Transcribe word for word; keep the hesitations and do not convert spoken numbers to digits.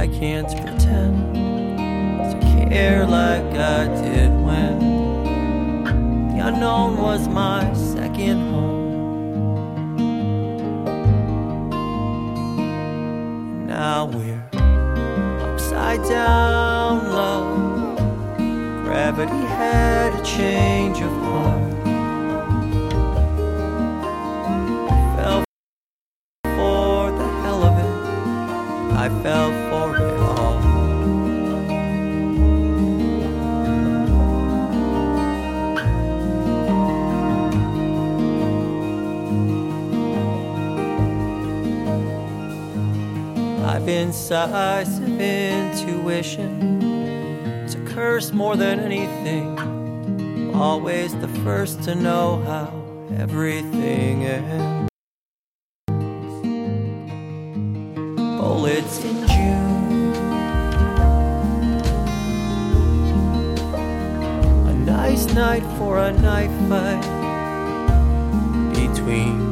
I can't pretend to care like I did when the unknown was my second home. And now we're upside down love. Gravity had a change of heart. I fell for the hell of it. I fell for it all. I've incisive intuition. It's a curse more than anything. Always the first to know how everything ends. Bullets in June. A nice night for a knife fight between